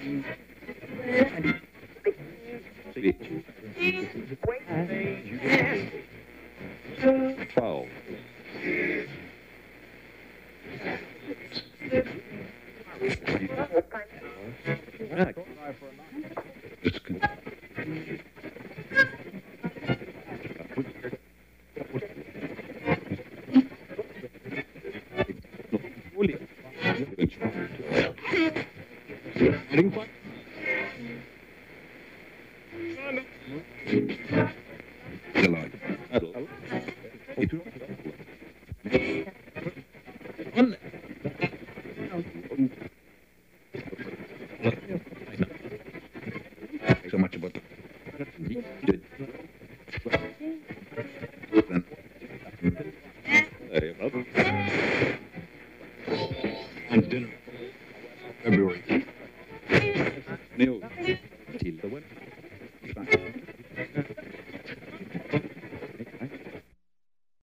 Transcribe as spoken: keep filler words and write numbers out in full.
Twelve. Just con- so much about the and dinner February. Neil till the